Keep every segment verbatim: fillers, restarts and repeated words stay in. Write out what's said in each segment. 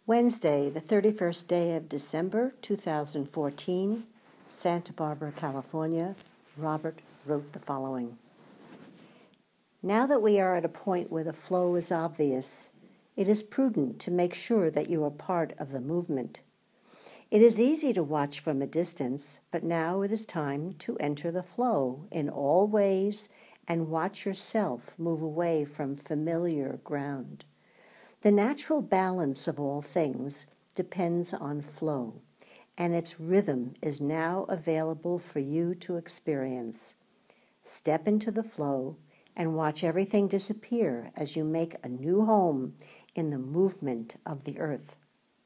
Wednesday, the thirty-first day of December, two thousand fourteen, Santa Barbara, California. Robert wrote the following. Now that we are at a point where the flow is obvious, it is prudent to make sure that you are part of the movement. It is easy to watch from a distance, but now it is time to enter the flow in all ways and watch yourself move away from familiar ground. The natural balance of all things depends on flow, and its rhythm is now available for you to experience. Step into the flow and watch everything disappear as you make a new home in the movement of the earth.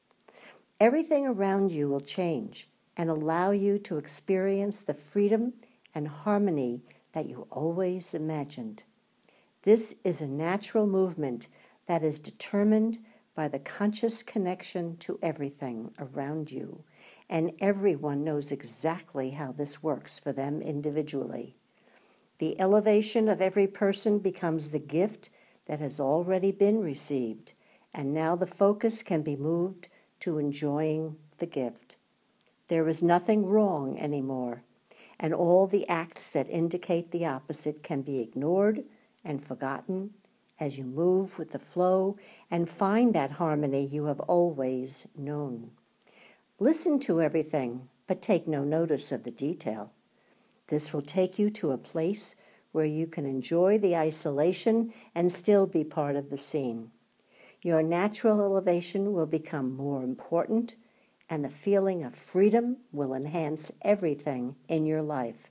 Everything around you will change and allow you to experience the freedom and harmony that you always imagined. This is a natural movement that is determined by the conscious connection to everything around you, and everyone knows exactly how this works for them individually. The elevation of every person becomes the gift that has already been received, and now the focus can be moved to enjoying the gift. There is nothing wrong anymore, and all the acts that indicate the opposite can be ignored and forgotten as you move with the flow and find that harmony you have always known. Listen to everything, but take no notice of the detail. This will take you to a place where you can enjoy the isolation and still be part of the scene. Your natural elevation will become more important, and the feeling of freedom will enhance everything in your life.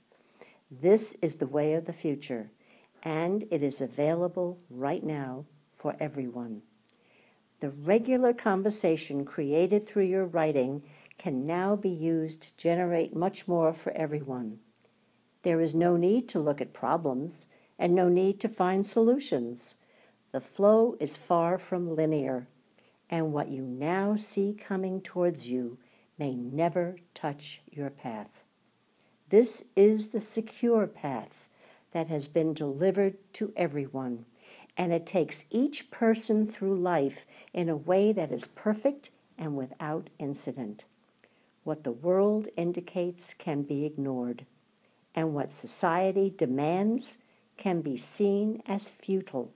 This is the way of the future, and it is available right now for everyone. The regular conversation created through your writing can now be used to generate much more for everyone. There is no need to look at problems and no need to find solutions. The flow is far from linear, and what you now see coming towards you may never touch your path. This is the secure path that has been delivered to everyone, and it takes each person through life in a way that is perfect and without incident. What the world indicates can be ignored, and what society demands can be seen as futile.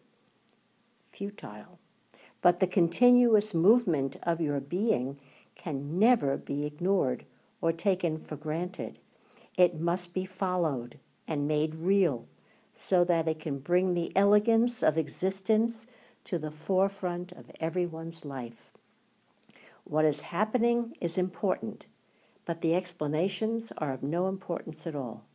Futile. But the continuous movement of your being can never be ignored or taken for granted. It must be followed and made real so that it can bring the elegance of existence to the forefront of everyone's life. What is happening is important, but the explanations are of no importance at all.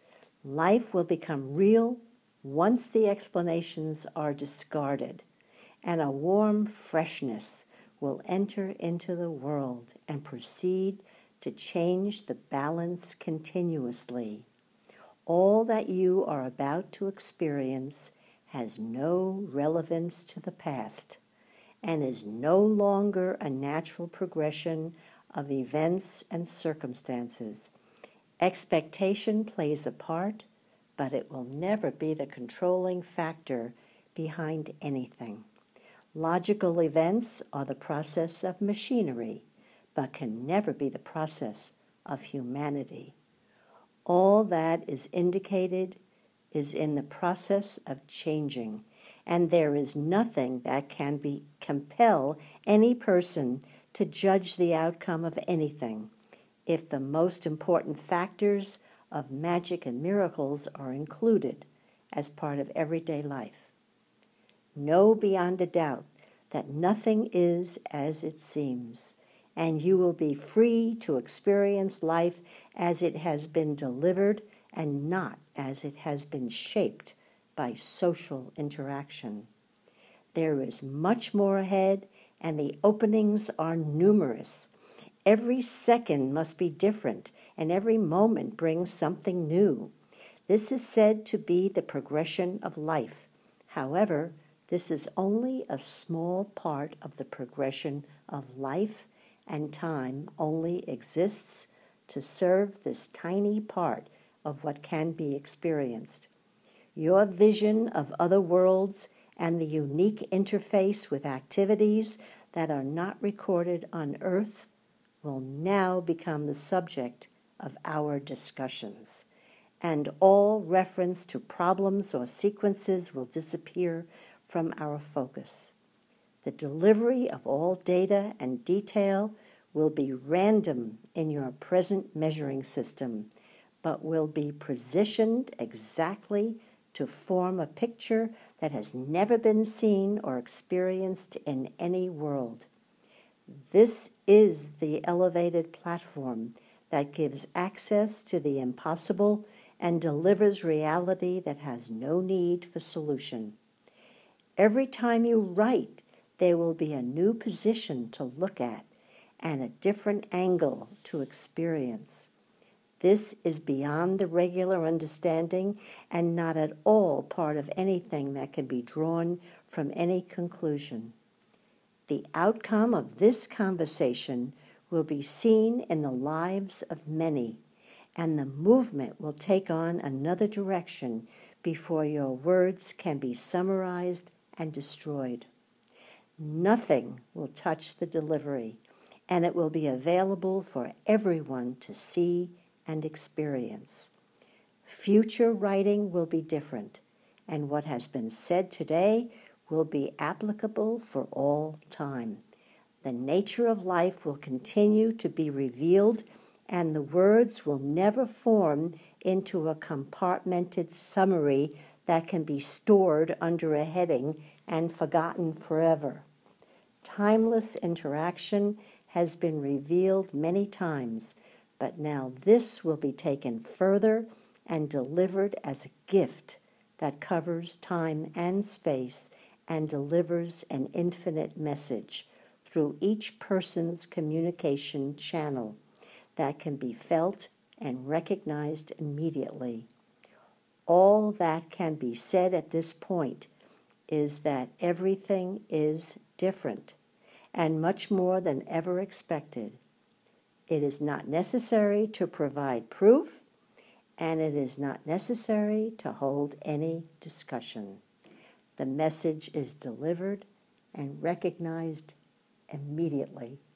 Life will become real once the explanations are discarded, and a warm freshness will enter into the world and proceed to change the balance continuously. All that you are about to experience has no relevance to the past and is no longer a natural progression of events and circumstances. Expectation plays a part, but it will never be the controlling factor behind anything. Logical events are the process of machinery, but can never be the process of humanity. All that is indicated is in the process of changing, and there is nothing that can be compel any person to judge the outcome of anything if the most important factors of magic and miracles are included as part of everyday life. Know beyond a doubt that nothing is as it seems, and you will be free to experience life as it has been delivered and not as it has been shaped by social interaction. There is much more ahead, and the openings are numerous. Every second must be different, and every moment brings something new. This is said to be the progression of life. However, this is only a small part of the progression of life, and time only exists to serve this tiny part of what can be experienced. Your vision of other worlds and the unique interface with activities that are not recorded on Earth will now become the subject of our discussions, and all reference to problems or sequences will disappear from our focus. The delivery of all data and detail will be random in your present measuring system, but will be positioned exactly to form a picture that has never been seen or experienced in any world. This is the elevated platform that gives access to the impossible and delivers reality that has no need for solution. Every time you write, there will be a new position to look at and a different angle to experience. This is beyond the regular understanding and not at all part of anything that can be drawn from any conclusion. The outcome of this conversation will be seen in the lives of many, and the movement will take on another direction before your words can be summarized and destroyed. Nothing will touch the delivery, and it will be available for everyone to see and experience. Future writing will be different, and what has been said today will be applicable for all time. The nature of life will continue to be revealed, and the words will never form into a compartmented summary that can be stored under a heading and forgotten forever. Timeless interaction has been revealed many times, but now this will be taken further and delivered as a gift that covers time and space and delivers an infinite message through each person's communication channel that can be felt and recognized immediately. All that can be said at this point is that everything is different and much more than ever expected. It is not necessary to provide proof, and it is not necessary to hold any discussion. The message is delivered and recognized immediately.